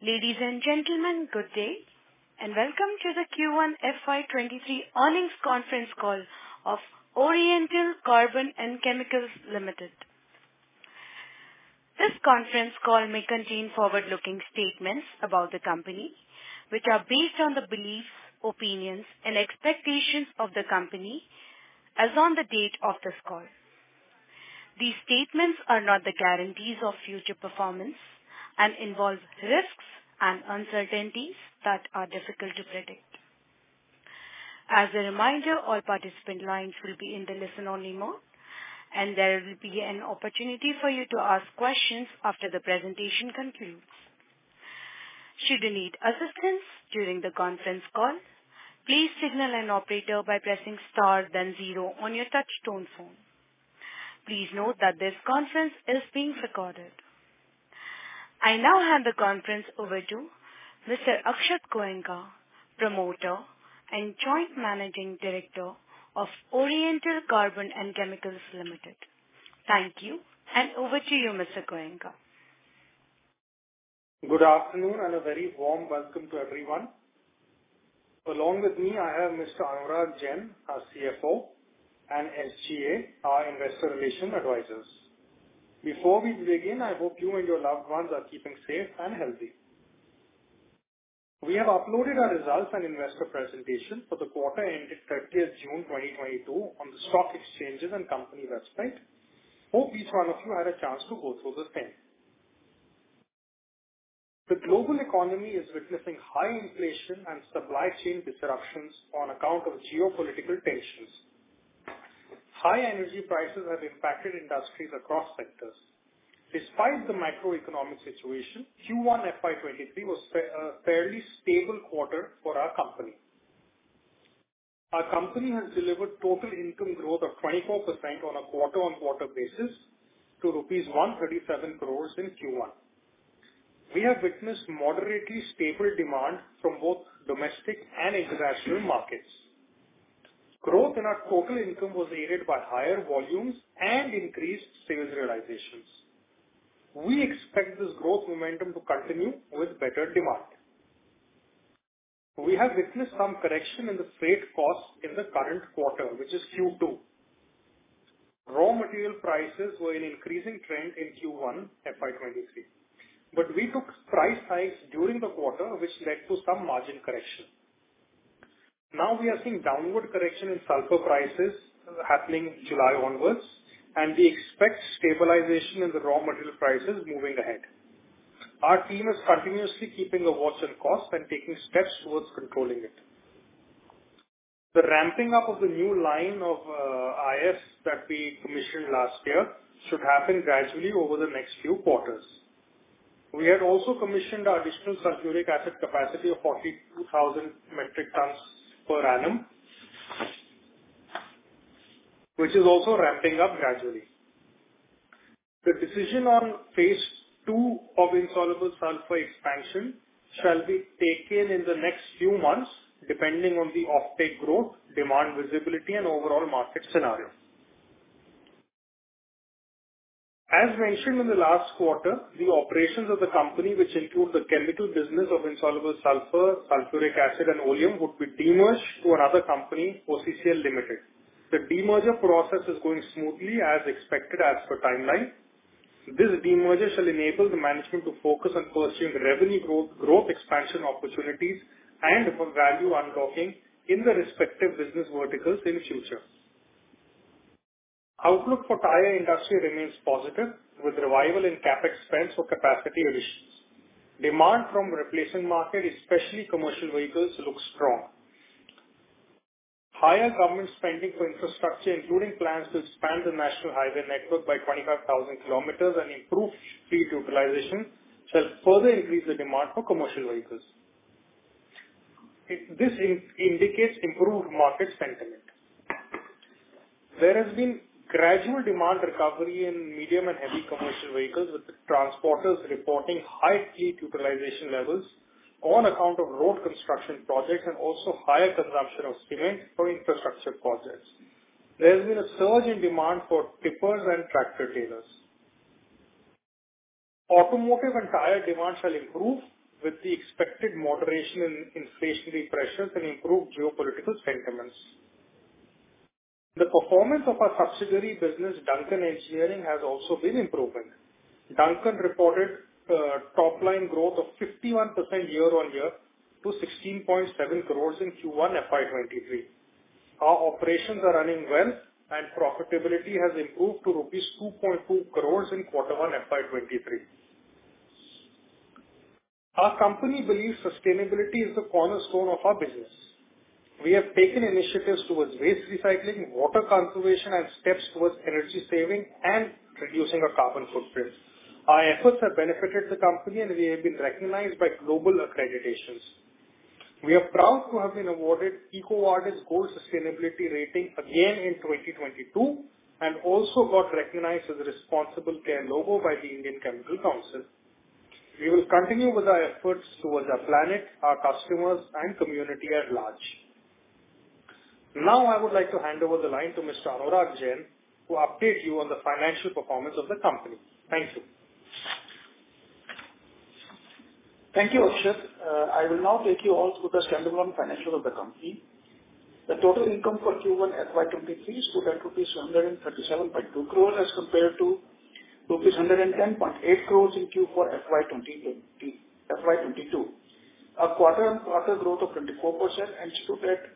Ladies and gentlemen, good day, and welcome to the Q1 FY23 earnings conference call of Oriental Carbon and Chemicals Limited. This conference call may contain forward-looking statements about the company, which are based on the beliefs, opinions, and expectations of the company as on the date of this call. These statements are not the guarantees of future performance and involve risks and uncertainties that are difficult to predict. As a reminder, all participant lines will be in the listen-only mode, and there will be an opportunity for you to ask questions after the presentation concludes. Should you need assistance during the conference call, please signal an operator by pressing star then 0 on your touch-tone phone. Please note that this conference is being recorded. I now hand the conference over to Mr. Akshat Goenka, Promoter and Joint Managing Director of Oriental Carbon and Chemicals Limited. Thank you, and over to you, Mr. Goenka. Good afternoon and a very warm welcome to everyone. Along with me, I have Mr. Anurag Jain, our CFO, and SGA, our Investor Relation Advisors. Before we begin, I hope you and your loved ones are keeping safe and healthy. We have uploaded our results and investor presentation for the quarter ended 30th June 2022 on the stock exchanges and company website. Hope each one of you had a chance to go through the same. The global economy is witnessing high inflation and supply chain disruptions on account of geopolitical tensions. High energy prices have impacted industries across sectors. Despite the macroeconomic situation, Q1 FY23 was a fairly stable quarter for our company. Our company has delivered total income growth of 24% on a quarter-on-quarter basis to rupees 137 crores in Q1. We have witnessed moderately stable demand from both domestic and international markets. Growth in our total income was aided by higher volumes and increased sales realizations. We expect this growth momentum to continue with better demand. We have witnessed some correction in the freight costs in the current quarter, which is Q2. Raw material prices were in increasing trend in Q1 FY23, but we took price hikes during the quarter, which led to some margin correction. Now we are seeing downward correction in sulfur prices happening July onwards, and we expect stabilization in the raw material prices moving ahead. Our team is continuously keeping a watch on costs and taking steps towards controlling it. The ramping up of the new line of IS that we commissioned last year should happen gradually over the next few quarters. We had also commissioned our additional sulfuric acid capacity of 42,000 metric tons per annum, which is also ramping up gradually. The decision on phase 2 of insoluble sulfur expansion shall be taken in the next few months, depending on the offtake growth, demand visibility, and overall market scenario. As mentioned in the last quarter, the operations of the company, which include the chemical business of insoluble sulfur, sulfuric acid, and oleum, would be demerged to another company, OCCL Limited. The demerger process is going smoothly as expected as per timeline. This demerger shall enable the management to focus on pursuing revenue growth expansion opportunities and for value unlocking in the respective business verticals in future. Outlook for tire industry remains positive, with revival in capex spends for capacity additions. Demand from replacement market, especially commercial vehicles, looks strong. Higher government spending for infrastructure, including plans to expand the national highway network by 25,000 kilometers and improve fleet utilization, shall further increase the demand for commercial vehicles. This indicates improved market sentiment. There has been gradual demand recovery in medium and heavy commercial vehicles, with the transporters reporting high fleet utilization levels on account of road construction projects and also higher consumption of cement for infrastructure projects. There has been a surge in demand for tippers and tractor trailers. Automotive and tire demand shall improve with the expected moderation in inflationary pressures and improved geopolitical sentiments. The performance of our subsidiary business, Duncan Engineering, has also been improving. Duncan reported top-line growth of 51% year-on-year to 16.7 crores in Q1 FY23. Our operations are running well, and profitability has improved to rupees 2.2 crores in Q1 FY23. Our company believes sustainability is the cornerstone of our business. We have taken initiatives towards waste recycling, water conservation, and steps towards energy saving and reducing our carbon footprint. Our efforts have benefited the company, and we have been recognized by global accreditations. We are proud to have been awarded EcoVadis Gold Sustainability Rating again in 2022, and also got recognized as a Responsible Care logo by the Indian Chemical Council. We will continue with our efforts towards our planet, our customers, and community at large. Now, I would like to hand over the line to Mr. Anurag Jain to update you on the financial performance of the company. Thank you. Thank you, Akshat. I will now take you all through the standalone financials of the company. The total income for Q1 FY23 stood at rupees 137.2 crores as compared to rupees 110.8 crores in Q4 FY22. A quarter-on-quarter growth of 24% and stood at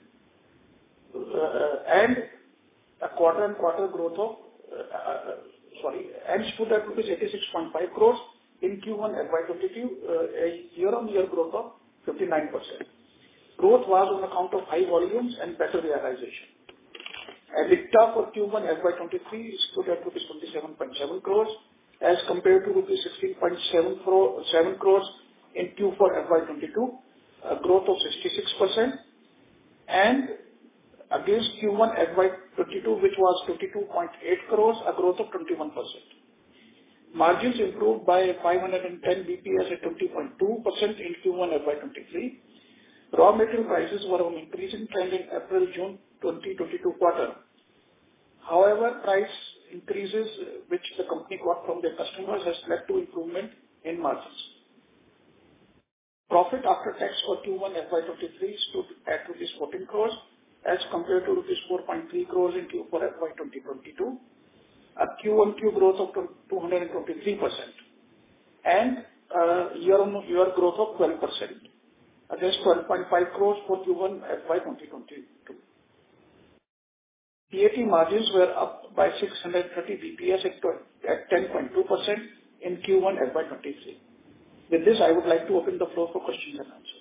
rupees 86.5 crores in Q1 FY22, a year-on-year growth of 59%. Growth was on account of high volumes and better realization. EBITDA for Q1 FY23 stood at rupees 27.7 crores as compared to rupees 16.7 crores in Q4 FY22, a growth of 66%, and against Q1 FY22, which was 22.8 crores, a growth of 21%. Margins improved by 510 BPS at 20.2% in Q1 FY23. Raw material prices were on increasing trend in April-June 2022 quarter. However, price increases which the company got from their customers has led to improvement in margins. Profit after tax for Q1 FY23 stood at rupees 14 crores as compared to rupees 4.3 crores in Q4 FY 2022, a Q1Q growth of 223%, and year-on-year growth of 12%, against 12.5 crores for Q1 FY 2022. PAT margins were up by 630 BPS at 10.2% in Q1 FY 23. With this, I would like to open the floor for questions and answers.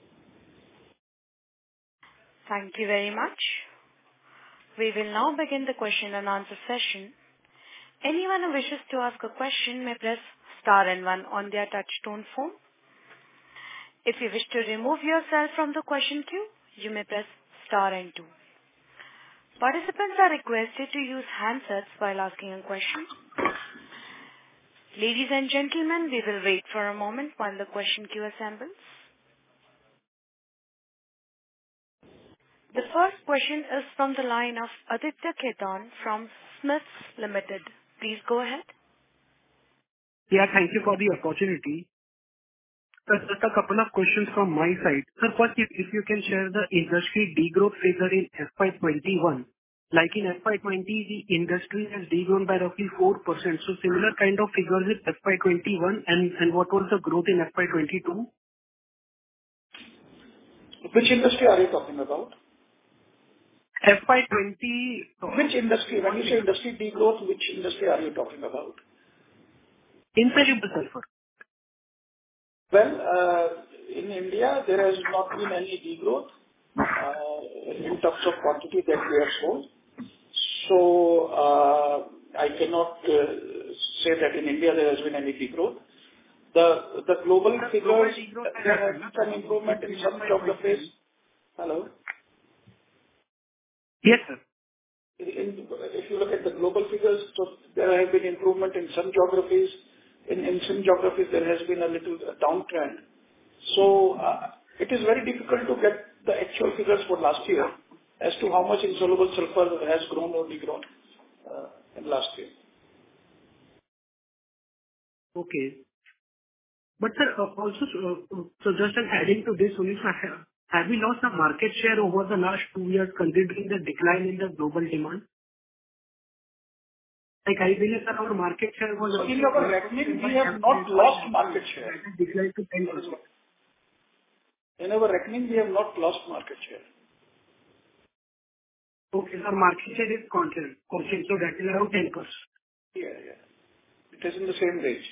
Thank you very much. We will now begin the question and answer session. Anyone who wishes to ask a question may press star and one on their touchtone phone. If you wish to remove yourself from the question queue, you may press star and two. Participants are requested to use handsets while asking a question. Ladies and gentlemen, we will wait for a moment while the question queue assembles. The first question is from the line of Aditya Khetan from Smiths Limited. Please go ahead. Yeah, thank you for the opportunity. Just a couple of questions from my side. Sir, first, if you can share the industry degrowth figure in FY21. Like in FY20, the industry has degrown by roughly 4%. So similar kind of figures in FY21, and what was the growth in FY22? Which industry are you talking about? FY20. Which industry? When you say industry degrowth, which industry are you talking about? Insoluble sulfur. Well, in India, there has not been any degrowth in terms of quantity that we have sold. So, I cannot say that in India there has been any degrowth. The global figures, there has been some improvement in some geographies. Hello? Yes, sir. If you look at the global figures, so there have been improvement in some geographies. In some geographies, there has been a little downtrend. So, it is very difficult to get the actual figures for last year as to how much insoluble sulfur has grown or degrown in last year. Okay. But sir, also, so just an adding to this, Sunil, sir, have we lost some market share over the last 2 years considering the decline in the global demand? Like, I believe that our market share was So also. in our reckoning, we have not lost market share. That has declined to 10%. In our reckoning, we have not lost market share. Okay, sir, market share is constant, so that is around 10%. Yeah, yeah. It is in the same range.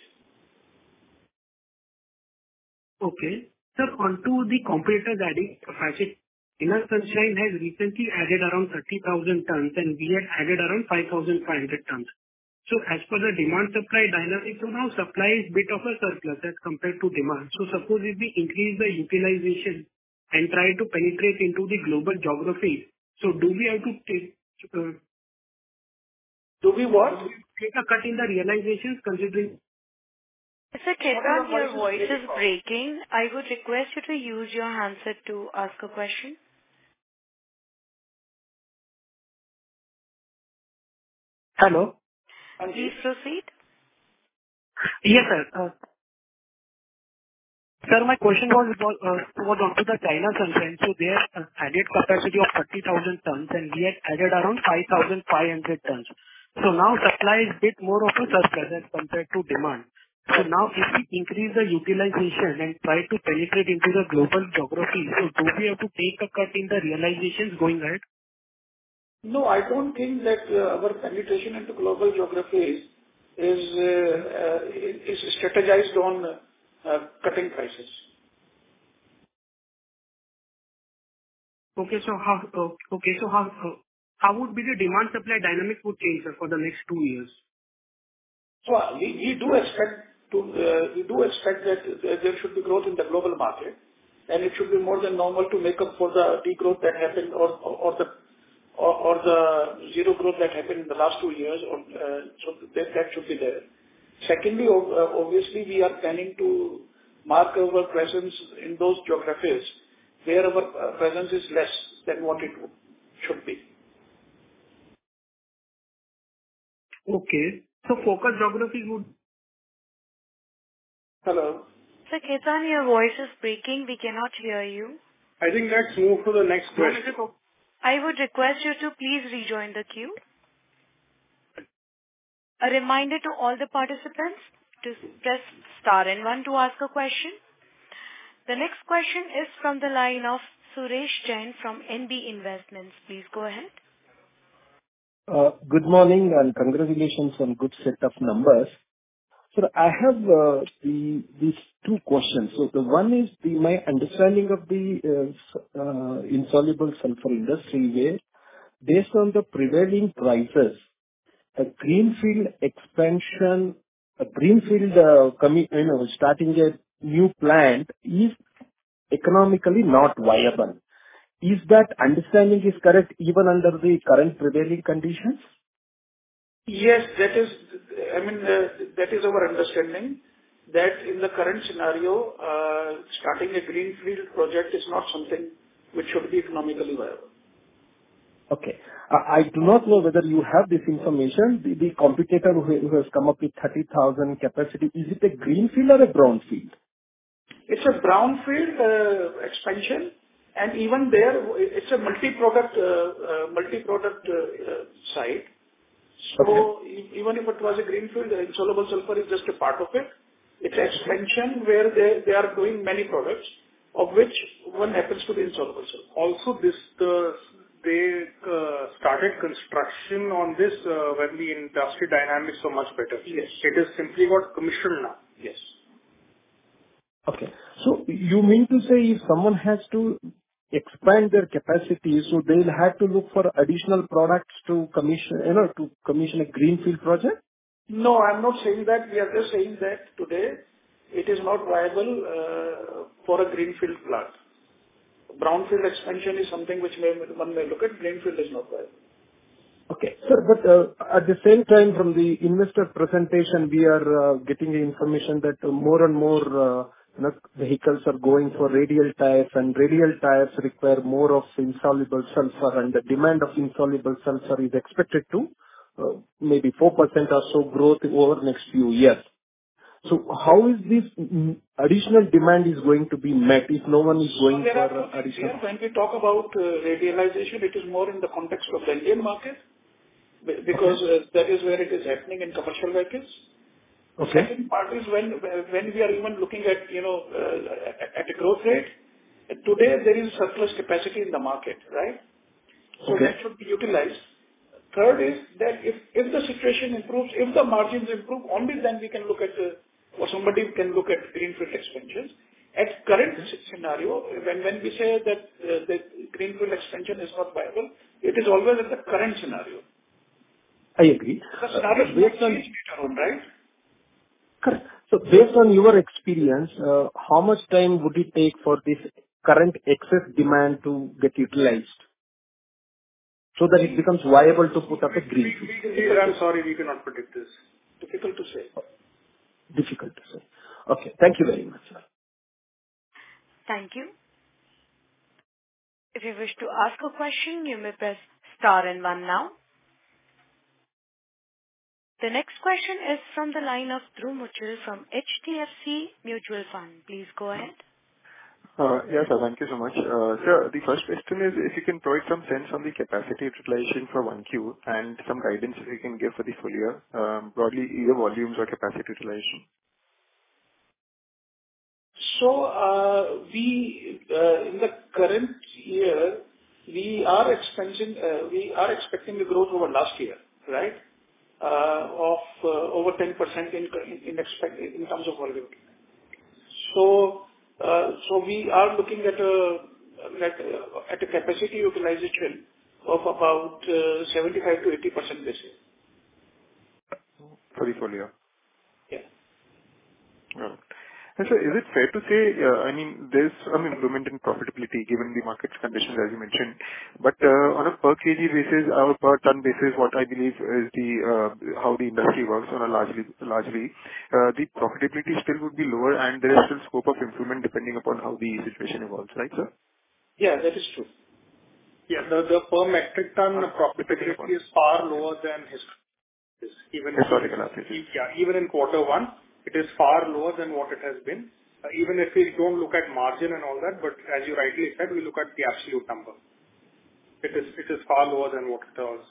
Okay. Sir, onto the competitors adding capacity. Inner Sunshine has recently added around 30,000 tons, and we had added around 5,500 tons. So as per the demand supply dynamics, so now supply is bit of a surplus as compared to demand. So suppose if we increase the utilization and try to penetrate into the global geography, so do we have to Do we what? take a cut in the realizations considering. Mr. Ketan, your voice is breaking. I would request you to use your handset to ask a question. Hello? Please proceed. Yes, sir. Sir, my question was onto the China Sunshine. So they have added capacity of 30,000 tons, and we had added around 5,500 tons. So now supply is bit more of a surplus as compared to demand. So now if we increase the utilization and try to penetrate into the global geography, so do we have to take a cut in the realizations going ahead? No, I don't think that our penetration into global geographies is strategized on cutting prices. Okay, so how would be the demand supply dynamics would change, sir, for the next 2 years? So we do expect that there should be growth in the global market, and it should be more than normal to make up for the degrowth that happened or the zero growth that happened in the last 2 years, so that should be there. Secondly, obviously, we are planning to mark our presence in those geographies where our presence is less than what it should be. Okay. So focus geographies would. Hello? Sir Ketan, your voice is breaking. We cannot hear you. I think let's move to the next question. I would request you to please rejoin the queue. A reminder to all the participants to press star and 1 to ask a question. The next question is from the line of Suresh Jain from NB Investments. Please go ahead. Good morning and congratulations on good set of numbers. So I have these two questions. So the one is my understanding of the insoluble sulfur industry, where based on the prevailing prices, a greenfield expansion, starting a new plant is economically not viable. Is that understanding is correct even under the current prevailing conditions? Yes, that is, that is our understanding, that in the current scenario, starting a greenfield project is not something which should be economically viable. Okay. I do not know whether you have this information. The competitor who has come up with 30,000 capacity, is it a greenfield or a brownfield? It's a brownfield expansion, and even there, it's a multi-product site. So even if it was a greenfield, the insoluble sulfur is just a part of it. It's an expansion where they are doing many products, of which one happens to be insoluble sulfur. Also, they started construction on this when the industry dynamics were much better. Yes. It is simply got commissioned now. Yes. Okay. So you mean to say if someone has to expand their capacity, so they'll have to look for additional products to commission a greenfield project? No, I'm not saying that. We are just saying that today it is not viable for a greenfield plant. Brownfield expansion is something which one may look at. Greenfield is not viable. Okay. Sir, but at the same time, from the investor presentation, we are getting the information that more and more vehicles are going for radial tires, and radial tires require more of insoluble sulfur, and the demand of insoluble sulfur is expected to maybe 4% or so growth over next few years. So how is this additional demand is going to be met if no one is going There for are two things additional? here. When we talk about radialization, it is more in the context of the Indian market, because that is where it is happening in commercial vehicles. The Okay. second part is when we are even looking at, at a growth rate. Today, there is surplus capacity in the market, right? So Okay. that should be utilized. Third is that if the situation improves, if the margins improve, only then we can look at, or somebody can look at greenfield expansions. At current scenario, when we say that the greenfield expansion is not viable, it is always at the current scenario. I agree. The scenarios might Based on change later on, right? correct. So based on your experience, how much time would it take for this current excess demand to get utilized so that it becomes viable to put up a greenfield? I'm sorry, we cannot predict this. Difficult to say. Difficult to say. Okay. Thank you very much, sir. Thank you. If you wish to ask a question, you may press star and one now. The next question is from the line of Dhruv Muchhal from HDFC Mutual Fund. Please go ahead. Yes, sir. Thank you so much. Sir, the first question is if you can provide some sense on the capacity utilization for 1Q and some guidance you can give for the full year, broadly, either volumes or capacity utilization. So, in the current year, we are expecting a growth over last year, right? Of over 10% in terms of volume. So, we are looking at a capacity utilization of about 75 to 80% this year. For the full year. Yeah. Got it. And sir, is it fair to say, there's some improvement in profitability given the market conditions, as you mentioned, but on a per kg basis or per ton basis, what I believe is how the industry works on a largely, the profitability still would be lower, and there is still scope of improvement depending upon how the situation evolves, right, sir? Yeah, that is true. Yeah, the per metric ton profitability is far lower than Historical averages. Yeah, even in quarter one, it is far lower than what it has been. Even if we don't look at margin and all that, but as you rightly said, we look at the absolute number. It is far lower than what it was.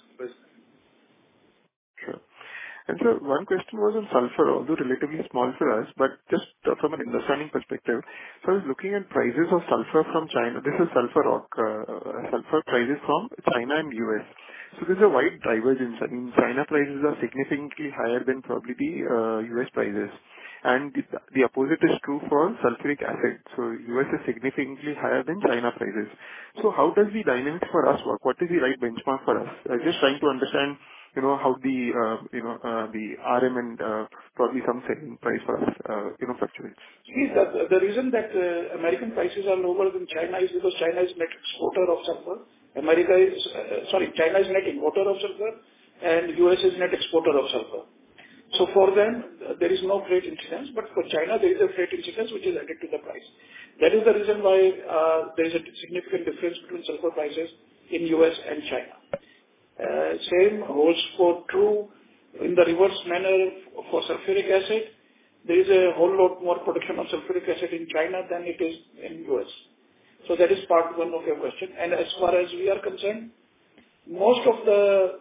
Sure. And sir, one question was on sulfur, although relatively small for us, but just from an understanding perspective. So I was looking at prices of sulfur from China. This is sulfur rock, sulfur prices from China and US. So there's a wide divergence. I mean, China prices are significantly higher than probably the US prices. And the opposite is true for sulfuric acid. So US is significantly higher than China prices. So how does the dynamics for us work? What is the right benchmark for us? Just trying to understand how the RM and probably some selling price for us, fluctuates. See, the reason that American prices are lower than China is because China is net exporter of sulfur. China is net importer of sulfur, and US is net exporter of sulfur. So for them, there is no freight incidence, but for China, there is a freight incidence which is added to the price. That is the reason why there is a significant difference between sulfur prices in US and China. Same holds for true in the reverse manner for sulfuric acid. There is a whole lot more production of sulfuric acid in China than it is in US. So that is part one of your question. And as far as we are concerned, most of the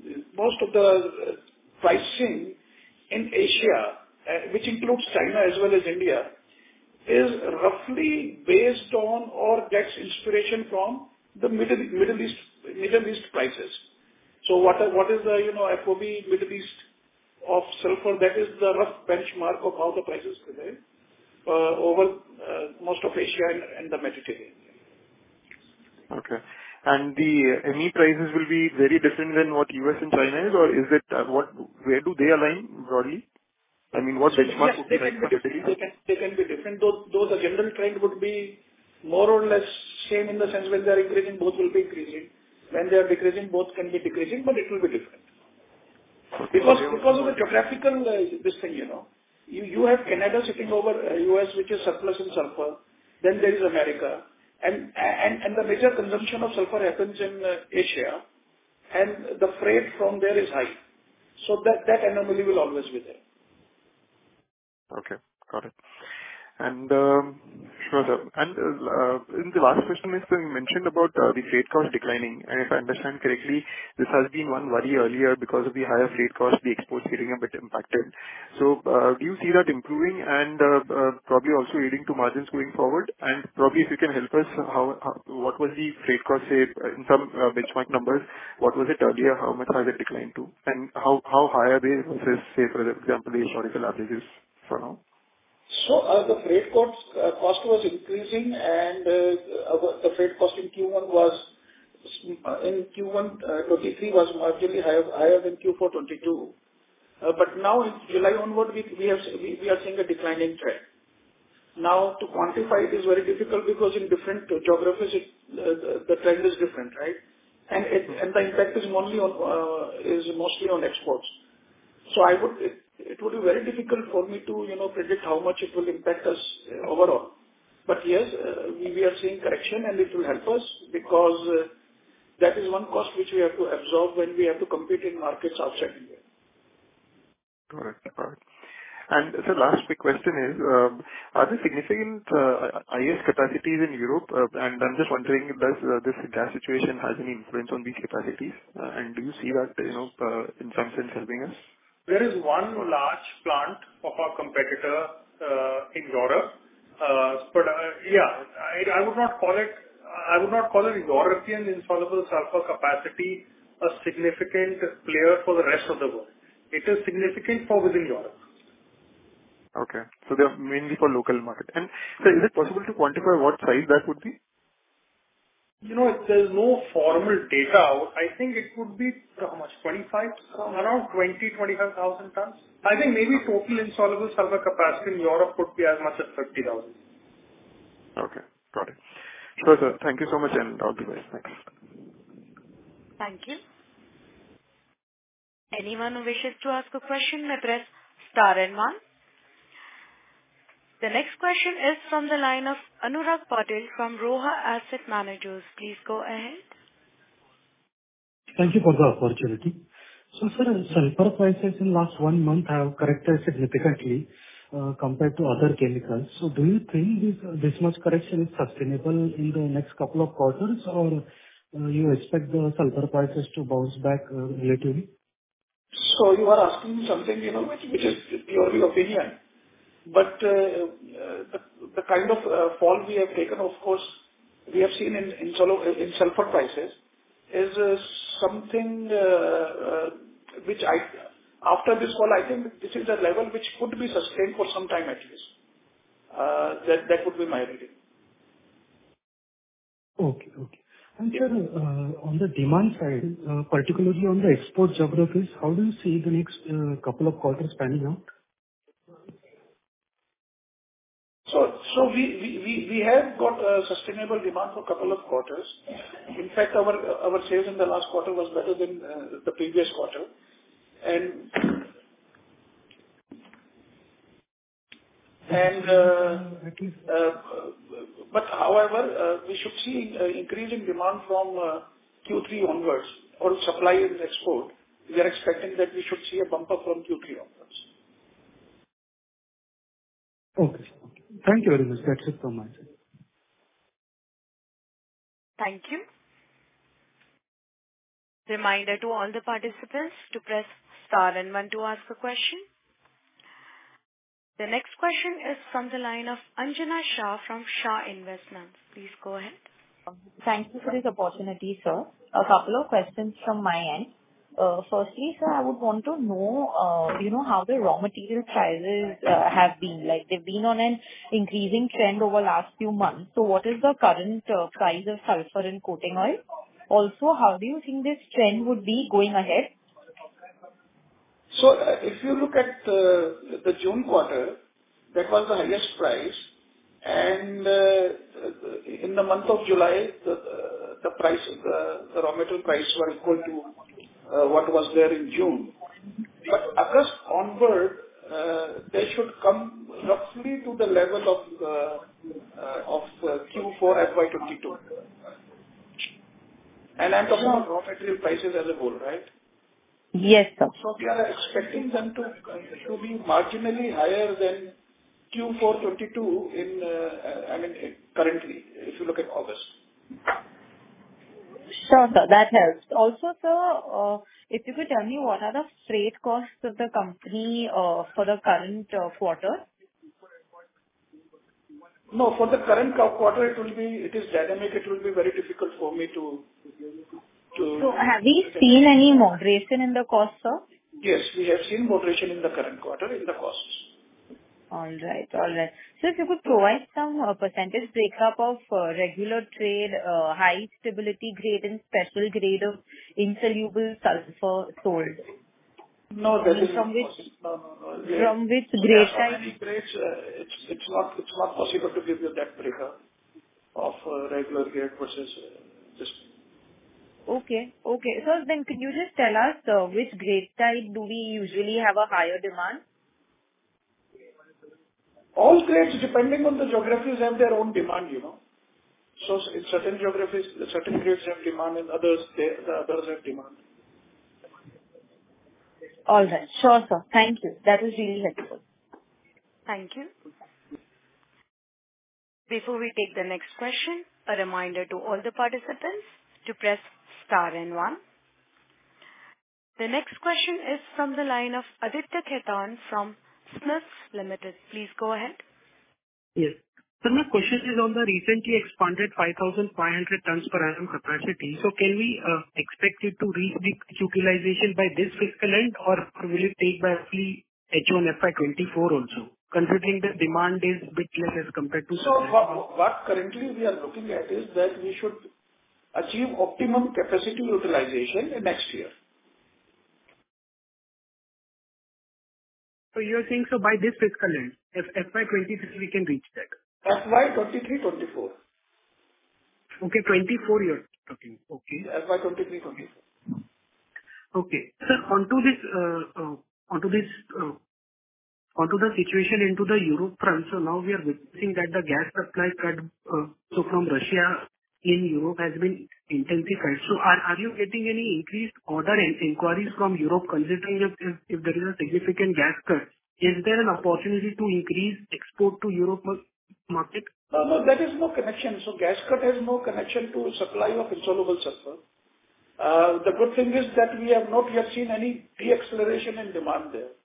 pricing in Asia, which includes China as well as India, is roughly based on or gets inspiration from the Middle East prices. So what is the FOB Middle East of sulfur? That is the rough benchmark of how the prices prevail over most of Asia and the Mediterranean. Okay. And the ME prices will be very different than what US and China is, or is it where do they align broadly? I mean, what benchmark would be right for Middle East? They can be different, though the general trend would be more or less same in the sense when they are increasing, both will be increasing. When they are decreasing, both can be decreasing, but it will be different. Because of the geographical this thing, you have Canada sitting over US, which is surplus in sulfur. Then there is America, and the major consumption of sulfur happens in Asia, and the freight from there is high. So that anomaly will always be there. Okay, got it. And sure, sir. And in the last question is, you mentioned about the freight cost declining, and if I understand correctly, this has been one worry earlier because of the higher freight cost, the exports getting a bit impacted. So, do you see that improving and probably also leading to margins going forward? And probably if you can help us, what was the freight cost, say, in some benchmark numbers, what was it earlier? How much has it declined to? And how high are they versus, say, for example, the historical averages for now? So, the freight cost was increasing, and the freight cost in Q1 23 was marginally higher than Q4 22. But now in July onward, we are seeing a declining trend. Now, to quantify it is very difficult because in different geographies, the trend is different, right? And the impact is mostly on exports. So it would be very difficult for me to, predict how much it will impact us overall. But yes, we are seeing correction, and it will help us because that is one cost which we have to absorb when we have to compete in markets outside India. Got it. Got it. And so last quick question is, are there significant IS capacities in Europe? And I'm just wondering, does this gas situation has any influence on these capacities? And do you see that, in some sense helping us? There is one large plant of our competitor in Europe. But yeah, I would not call it European insoluble sulfur capacity a significant player for the rest of the world. It is significant for within Europe. Okay. So they are mainly for local market. And so is it possible to quantify what size that would be? There's no formal data out. I think it would be how much? Around 25,000 tons. I think maybe total insoluble sulfur capacity in Europe could be as much as 30,000. Okay. Got it. Sure, sir. Thank you so much, and all the best. Thanks. Thank you. Anyone who wishes to ask a question may press star and one. The next question is from the line of Anurag Patil from Roha Asset Managers. Please go ahead. Thank you for the opportunity. So, sir, sulfur prices in last 1 month have corrected significantly compared to other chemicals. So do you think this much correction is sustainable in the next couple of quarters, or you expect the sulfur prices to bounce back relatively? So you are asking something, which is purely opinion. But the kind of fall we have taken, of course, we have seen in sulfur prices is something which after this fall, I think this is a level which could be sustained for some time at least. That would be my reading. Okay. And sir, on the demand side, particularly on the export geographies, how do you see the next couple of quarters panning out? So we have got a sustainable demand for a couple of quarters. In fact, our sales in the last quarter was better than the previous quarter. But however, we should see increasing demand from Q3 onwards, or supply and export. We are expecting that we should see a bump up from Q3 onwards. Okay. Thank you very much. That's it from my side. Thank you. Reminder to all the participants to press star and one to ask a question. The next question is from the line of Anjana Shah from Shah Investments. Please go ahead. Thank you for this opportunity, sir. A couple of questions from my end. Firstly, sir, I would want to know, how the raw material prices have been. Like, they've been on an increasing trend over last few months. So what is the current price of sulfur and coating oil? Also, how do you think this trend would be going ahead? So, if you look at the June quarter, that was the highest price, and in the month of July, the raw material price were equal to what was there in June. But August onward, they should come roughly to the level of Q4 FY22. And I'm talking about raw material prices as a whole, right? Yes, sir. So we are expecting them to be marginally higher than Q4 22 currently, if you look at August. Sure, sir. That helps. Also, sir, if you could tell me what are the freight costs of the company for the current quarter? No, for the current quarter, it is dynamic. It will be very difficult for me to. So have we seen any moderation in the cost, sir? Yes, we have seen moderation in the current quarter in the costs. All right. All right. So if you could provide some percentage breakup of regular trade, high stability grade and special grade of insoluble sulfur sold. No, that is not From which possible. No. from which There grade are so type? many grades, it's not possible to give you that breakup of regular grade versus this. Okay. Okay. So then could you just tell us which grade type do we usually have a higher demand? All grades, depending on the geographies, have their own demand, you know. So in certain geographies, certain grades have demand, and the others have demand. All right. Sure, sir. Thank you. That was really helpful. Thank you. Before we take the next question, a reminder to all the participants to press star and one. The next question is from the line of Aditya Khetan from Smiths Limited. Please go ahead. Yes. So my question is on the recently expanded 5,500 tons per annum capacity. So can we expect it to reach the utilization by this fiscal end, or will it take by roughly H1 FY24 also, considering the demand is a bit less as compared to So supply? what currently we are looking at is that we should achieve optimum capacity utilization in next year. So you're saying so by this fiscal end, if FY23 we can reach that? FY 23-24. Okay, 24 you're talking. Okay. FY 23-24. Okay. Sir, onto the situation into the Europe front. So now we are witnessing that the gas supply cut so from Russia in Europe has been intensified. So are you getting any increased order and inquiries from Europe, considering if there is a significant gas cut? Is there an opportunity to increase export to Europe market? No, there is no connection. So gas cut has no connection to supply of insoluble sulfur. The good thing is that we have not yet seen any de-acceleration in demand there.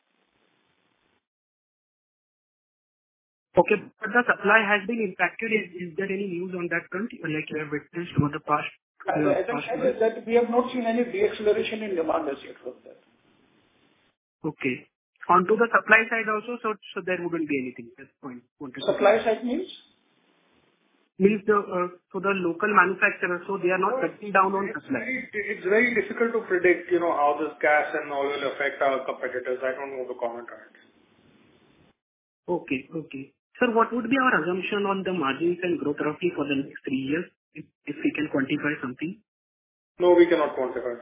Okay, but the supply has been impacted. Is there any news on that front, like you have witnessed over the past? As I said, is that we have not seen any de-acceleration in demand as yet from that. Okay. Onto the supply side also, so there wouldn't be anything at this point. Supply side means? Means the local manufacturers, so they are not cutting down on supply. It's very difficult to predict, you know, how this gas and oil will affect our competitors. I don't know the comment on it. Okay. Okay. Sir, what would be our assumption on the margins and growth roughly for the next 3 years, if we can quantify something? No, we cannot quantify.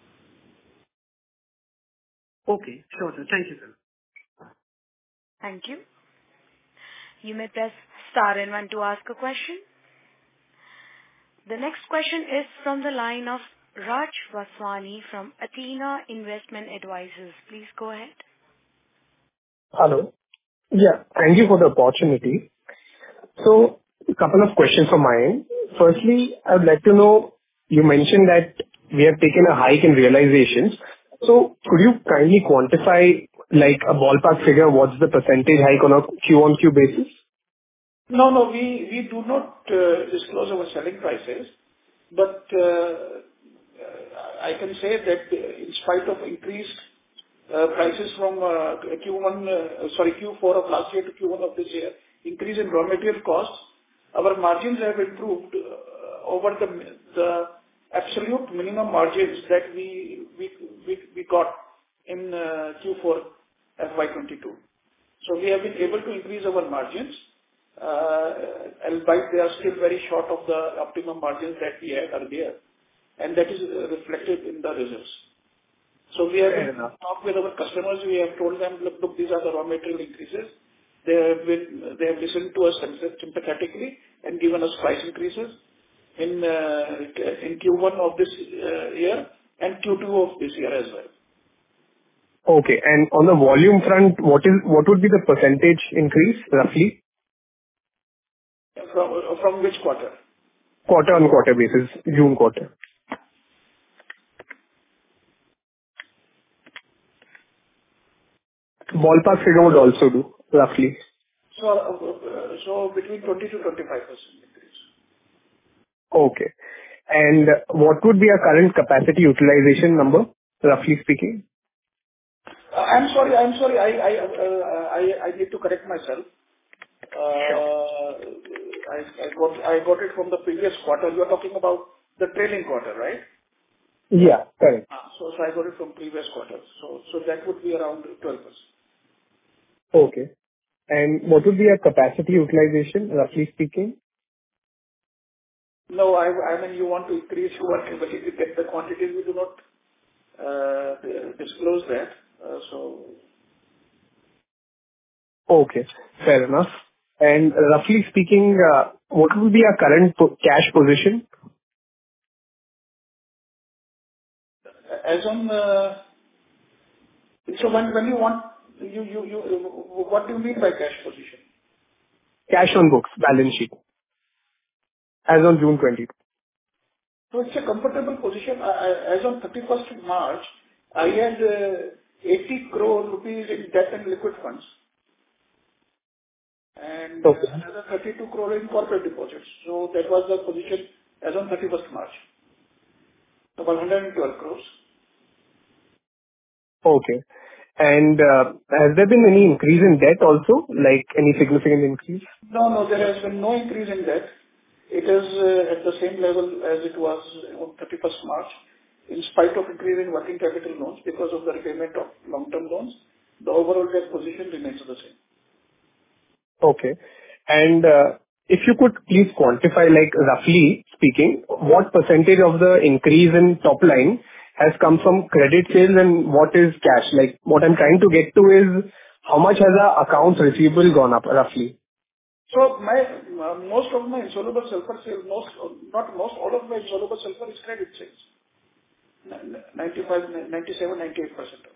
Okay. Sure, sir. Thank you, sir. Thank you. You may press star and one to ask a question. The next question is from the line of Raj Vaswani from Athena Investment Advisors. Please go ahead. Hello. Yeah, thank you for the opportunity. So a couple of questions from my end. Firstly, I would like to know, you mentioned that we have taken a hike in realizations. So could you kindly quantify, like, a ballpark figure, what's the percentage hike on a Q-on-Q basis? No, we do not disclose our selling prices. But I can say that in spite of increased prices from Q4 of last year to Q1 of this year, increase in raw material costs, our margins have improved over the absolute minimum margins that we got in Q4 FY22. So we have been able to increase our margins, albeit they are still very short of the optimum margins that we had earlier, and that is reflected in the results. So we have talked with our customers. We have told them, look, these are the raw material increases. They have listened to us sympathetically and given us price increases in Q1 of this year and Q2 of this year as well. Okay. And on the volume front, what would be the percentage increase, roughly, From which quarter? quarter-on-quarter basis, June quarter? Ballpark figure would also do, roughly. So between 20 to 25% increase. Okay. And what would be our current capacity utilization number, roughly speaking? I'm sorry. I need to correct myself. Sure. I got it from the previous quarter. You are talking about the trailing quarter, right? Yeah, correct. So I got it from previous quarter. So that would be around 12%. Okay. And what would be our capacity utilization, roughly speaking? No, I mean, you want to increase your, but if you get the quantities, we do not disclose that. So Okay, fair enough. And roughly speaking, what would be our current cash position? as on, so when you want, what do you mean by cash position? Cash on books, balance sheet, as on June 20. So it's a comfortable position. As on 31st March, I had 80 crore rupees in debt and liquid funds, and Okay. another 32 crore in corporate deposits. So that was the position as on 31st March. So 112 crores. Okay. And has there been any increase in debt also, like any significant increase? No, there has been no increase in debt. It is at the same level as it was on 31st March, in spite of increase in working capital loans because of the repayment of long-term loans. The overall debt position remains the same. Okay. And if you could please quantify, like roughly speaking, what percentage of the increase in top line has come from credit sales and what is cash? Like, what I'm trying to get to is how much has our accounts receivable gone up, roughly? So most of my insoluble sulfur sales, not most, all of my insoluble sulfur is credit sales. 95, 97, 98%.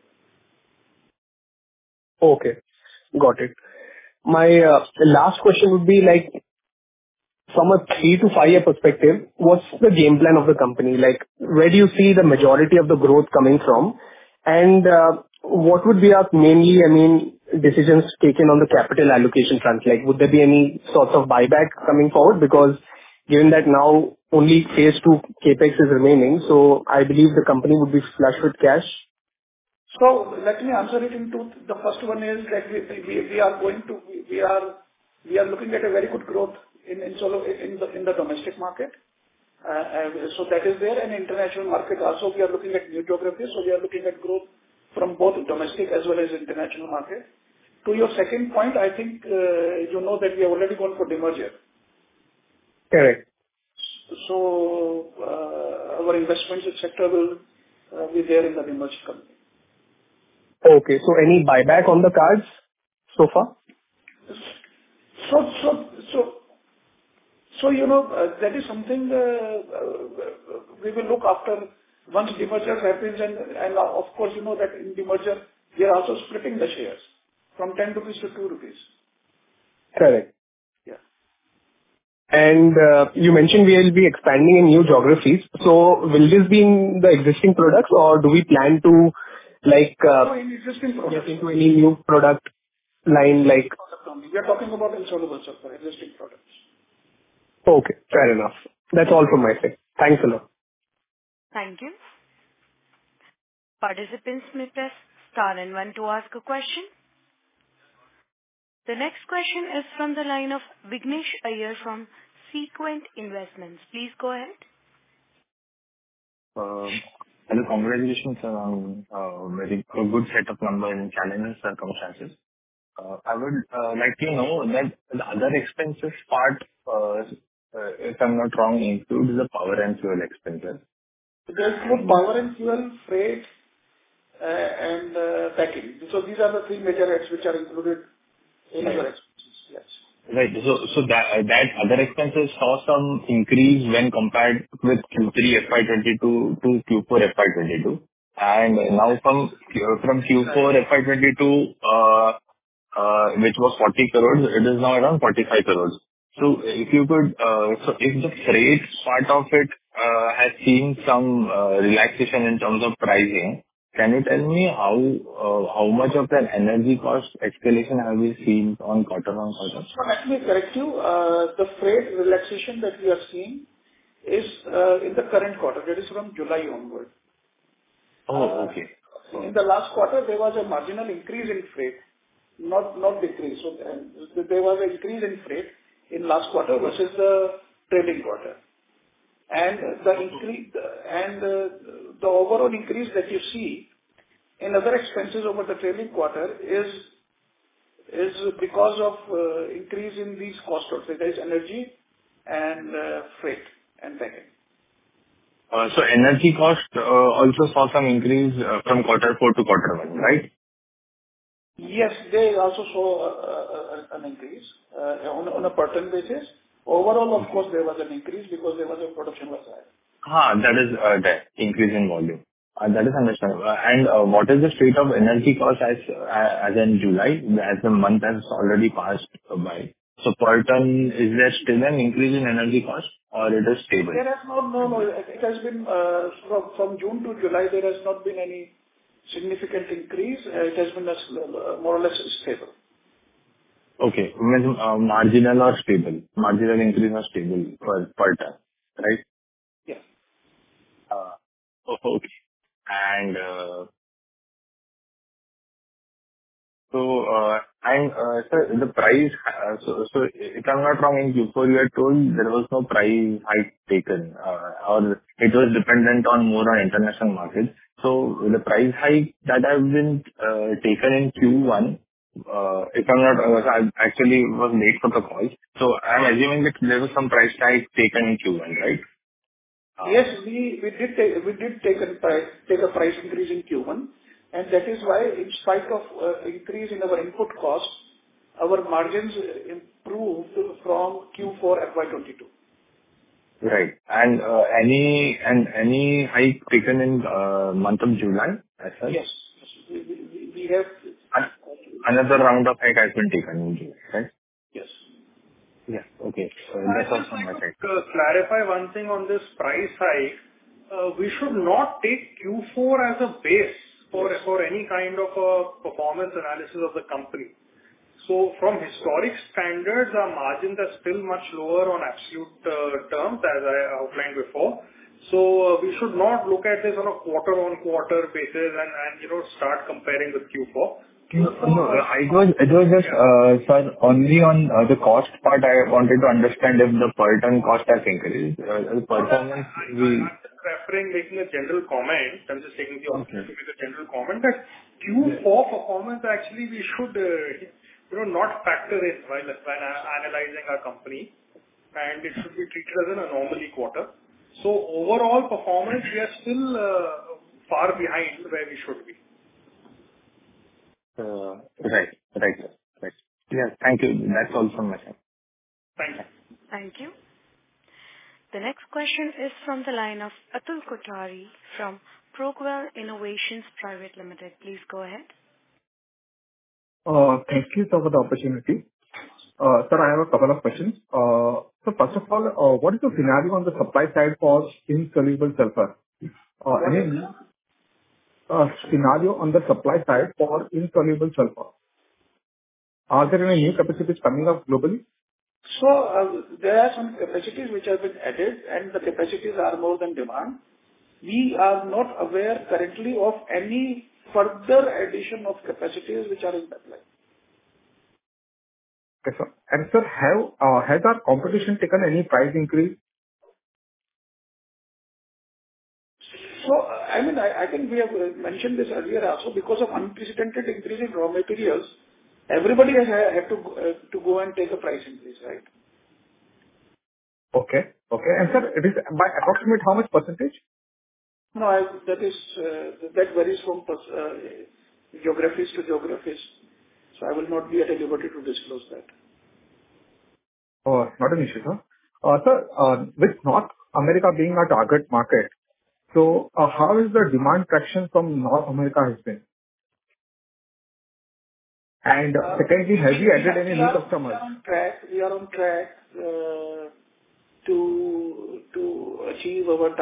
Okay, got it. My last question would be like, from a 3 to 5 year perspective, what's the game plan of the company? Like, where do you see the majority of the growth coming from? And what would be our mainly, I mean, decisions taken on the capital allocation front? Like, would there be any sorts of buyback coming forward? Because given that now only phase 2 CapEx is remaining, so I believe the company would be flush with cash. So let me answer it in two. The first one is that we are looking at a very good growth in the domestic market. So that is there. And international market also, we are looking at new geographies, so we are looking at growth from both domestic as well as international market. To your second point, I think, you know that we have already gone for demerger. Correct. So, our investments, et cetera, will be there in the demerged company. Okay, so any buyback on the cards so far? So you know, that is something we will look after once demerger happens, and of course, you know that in demerger, we are also splitting the shares from 10 rupees to 2 rupees. Correct. Yeah. And you mentioned we will be expanding in new geographies. So will this be in the existing products, or do we plan to, like, No, in existing products. get into any new product line, like... We are talking about insoluble sulfur, existing products. Okay, fair enough. That's all from my side. Thanks a lot. Thank you. Participants may press star and one to ask a question. The next question is from the line of Vignesh Iyer from Sequent Investments. Please go ahead. Hello, congratulations on very good set of numbers in challenging circumstances. I would like to know that the other expenses part, if I'm not wrong, includes the power and fuel expenses. They include power and fuel, freight, and packing. So these are the three major heads which are included in other expenses. Yes. Right. So that other expenses saw some increase when compared with Q3 FY 22 to Q4 FY 22. And now from Q4 FY22, which was 40 crores, it is now around 45 crores. So if you could, so if the freight part of it has seen some relaxation in terms of pricing, can you tell me how much of that energy cost escalation have we seen on quarter-on-quarter? So let me correct you. The freight relaxation that we are seeing is in the current quarter, that is from July onward. Oh, okay. In the last quarter, there was a marginal increase in freight, not decrease. So there was an increase in freight in last quarter versus the trailing quarter. And the overall increase that you see in other expenses over the trailing quarter is because of increase in these cost structures. There is energy and freight and packing. So energy cost also saw some increase from quarter four to quarter one, right? Yes, they also saw an increase on a per ton basis. Overall, of course, there was an increase because there was a production was high. That is the increase in volume. That is understandable. And what is the state of energy cost as in July, as the month has already passed by? So per ton, is there still an increase in energy cost or it is stable? There has no. It has been from June to July, there has not been any significant increase. It has been more or less stable. Okay. Means marginal or stable. Marginal increase or stable per ton, right? Yeah. Okay. And sir, the price, so if I'm not wrong, in Q4 you had told there was no price hike taken, or it was dependent on more on international markets. So the price hike that have been taken in Q1, if I'm not, I actually was late for the call. So I'm assuming that there was some price hike taken in Q1, right? Yes, we did take a price increase in Q1, and that is why, in spite of increase in our input costs, our margins improved from Q4 FY22. Right. And any hike taken in month of July as such? Yes. We have Another round of hike has been taken in July, right? Yes. Yeah. Okay. That's all from my side. To clarify one thing on this price hike, we should not take Q4 as a base for any kind of a performance analysis of the company. So from historic standards, our margins are still much lower on absolute terms, as I outlined before. So we should not look at this on a quarter-on-quarter basis and start comparing with Q4. No, it was just, sir, only on the cost part. I wanted to understand if the per ton cost has increased. Performance, I'm preferring making a general comment. I'm just taking the opportunity to make a general comment that Q4 performance actually we should not factor in while analyzing our company, and it should be treated as an anomaly quarter. So overall performance, we are still far behind where we should be. Right. Yeah, thank you. That's all from my side. Thank you. Thank you. The next question is from the line of Atul Kothari from Progress Innovations Private Limited. Please go ahead. Thank you for the opportunity. Sir, I have a couple of questions. So first of all, what is the scenario on the supply side for insoluble sulfur? Any scenario on the supply side for insoluble sulfur? Are there any new capacities coming up globally? So there are some capacities which have been added, and the capacities are more than demand. We are not aware currently of any further addition of capacities which are in pipeline. Okay, sir. And sir, has our competition taken any price increase? So, I think we have mentioned this earlier also, because of unprecedented increase in raw materials, everybody has had to go and take a price increase, right? Okay. And sir, it is by approximate how much percentage? No, that varies from geographies to geographies. So I will not be at a liberty to disclose that. Oh, not an issue, sir. Sir, with North America being our target market, So, how is the demand traction from North America has been? And secondly, have you added any new customers? We are on track to achieve our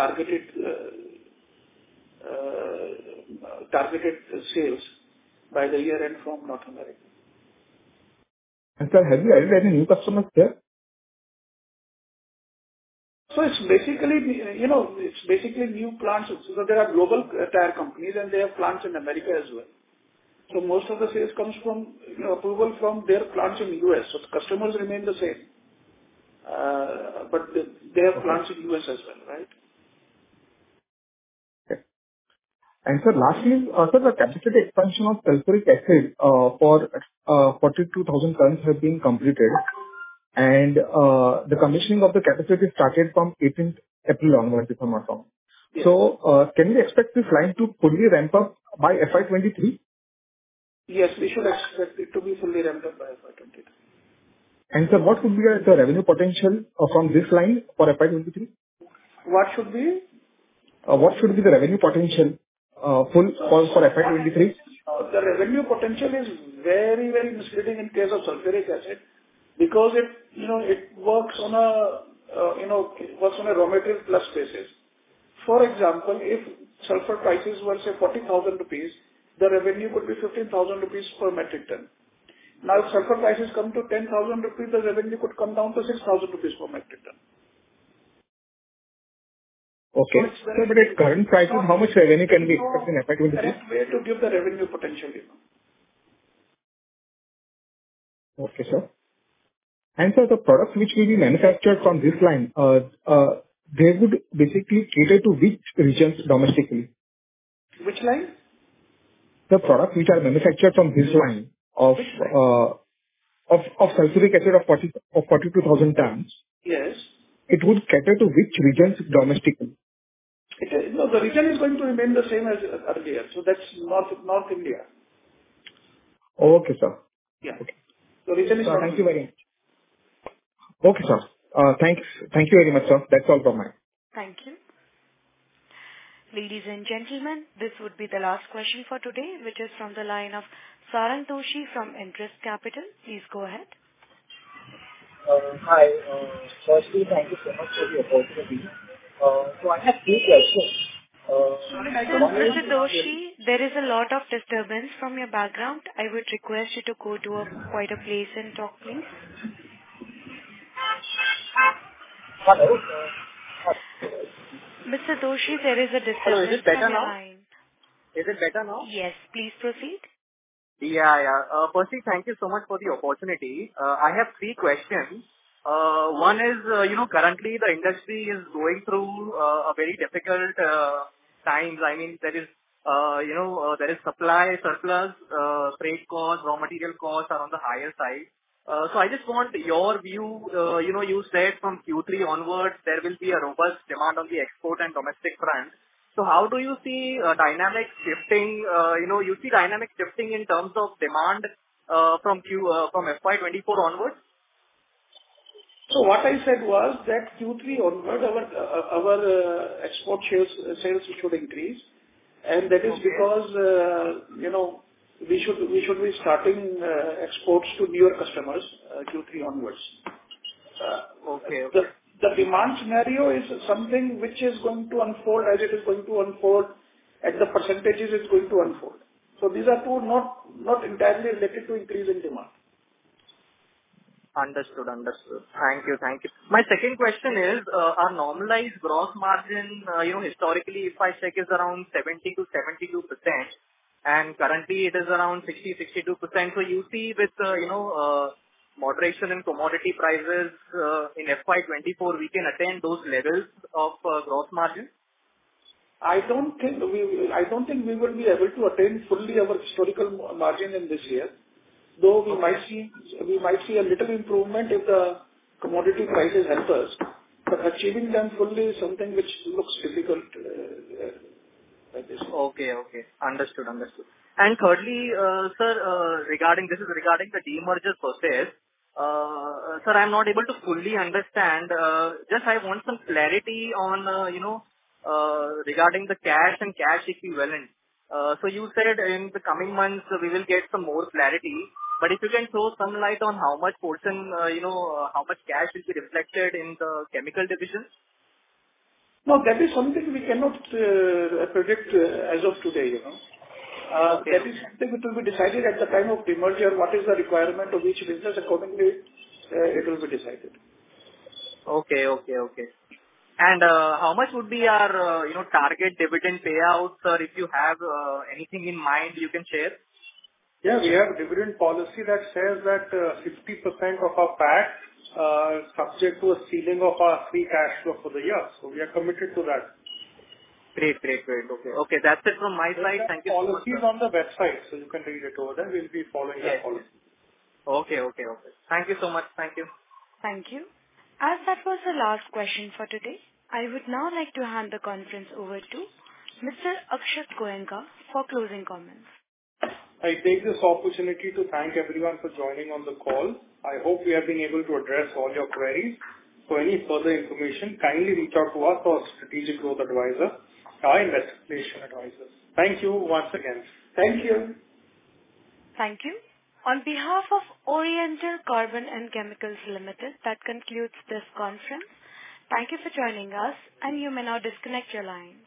targeted sales by the year end from North America. And sir, have you added any new customers there? So it's basically new plants. So there are global tire companies, and they have plants in America as well. So most of the sales comes from, approval from their plants in U.S. So the customers remain the same. But they have plants in U.S. as well, right? Okay. And sir, lastly, sir, the capacity expansion of sulfuric acid for 42,000 tons have been completed, and the commissioning of the capacity started from 18th April onwards, if I'm not wrong. Yes. So, can we expect this line to fully ramp up by FY 23? Yes, we should expect it to be fully ramped up by FY 23. And sir, what would be the revenue potential from this line for FY 23? What should be? What should be the revenue potential for FY 23? The revenue potential is very, very misleading in case of sulfuric acid, because it works on a raw material plus basis. For example, if sulfur prices were, say, 40,000 rupees, the revenue could be 15,000 rupees per metric ton. Now, if sulfur prices come to 10,000 rupees, the revenue could come down to 6,000 rupees per metric ton. Okay. So, but at current prices, how much revenue can we expect in FY 23? Correct way to give the revenue potential. Okay, sir. And sir, the products which will be manufactured from this line, they would basically cater to which regions domestically? Which line? The products which are manufactured from this line of sulfuric acid of 42,000 tons. Yes. It would cater to which regions domestically? No, the region is going to remain the same as earlier. So that's North India. Okay, sir. Yeah. Okay. The region is Sir, North thank you India. very much. Okay, sir. Thank you very much, sir. That's all from my end. Thank you. Ladies and gentlemen, this would be the last question for today, which is from the line of Sarang Doshi from Interest Capital. Please go ahead. Hi. Firstly, thank you so much for the opportunity. So I have two questions. Mr. Doshi, there is a lot of disturbance from your background. I would request you to go to a quieter place and talk, please. Hello. Mr. Doshi, there is a disturbance Hello, is it better from your now? line. Is it better now? Yes, please proceed. Yeah. Firstly, thank you so much for the opportunity. I have three questions. One is, currently the industry is going through a very difficult times. I mean, there is supply surplus, freight costs, raw material costs are on the higher side. So I just want your view. You said from Q3 onwards, there will be a robust demand on the export and domestic front. So how do you see dynamics shifting? You see dynamics shifting in terms of demand from FY 24 onwards? So what I said was that Q3 onward, our export sales should increase, and that is because we should be starting exports to newer customers Q3 onwards. Okay. The demand scenario is something which is going to unfold as it is going to unfold, at the percentages it's going to unfold. So these are two not entirely related to increase in demand. Understood. Thank you. My second question is, our normalized gross margin, historically, if I check, is around 70 to 72%, and currently it is around 60-62%. So you see with, moderation in commodity prices, in FY 24, we can attain those levels of gross margin? I don't think we will be able to attain fully our historical margin in this year, though we might see a little improvement if the commodity prices help us. But achieving them fully is something which looks difficult like this. Okay. Understood. And thirdly, sir, regarding the demerger process, sir, I'm not able to fully understand. Just I want some clarity on, regarding the cash and cash equivalent. So you said in the coming months we will get some more clarity, but if you can throw some light on how much portion, how much cash will be reflected in the chemical division? No, that is something we cannot predict as of today, you know. Okay. That is something which will be decided at the time of demerger. What is the requirement of each business? Accordingly, it will be decided. Okay. And how much would be our, target dividend payouts, or if you have anything in mind you can share? Yeah, we have a dividend policy that says that 50% of our PAT subject to a ceiling of our free cash flow for the year. So we are committed to that. Great. Okay, that's it from my side. Thank you so much. Policy is on the website, so you can read it over there. We'll be following that policy. Okay. Thank you so much. Thank you. Thank you. As that was the last question for today, I would now like to hand the conference over to Mr. Akshat Goenka for closing comments. I take this opportunity to thank everyone for joining on the call. I hope we have been able to address all your queries. For any further information, kindly reach out to us or Strategic Growth Advisor, our investor relation advisors. Thank you once again. Thank you. Thank you. On behalf of Oriental Carbon and Chemicals Limited, that concludes this conference. Thank you for joining us, and you may now disconnect your line.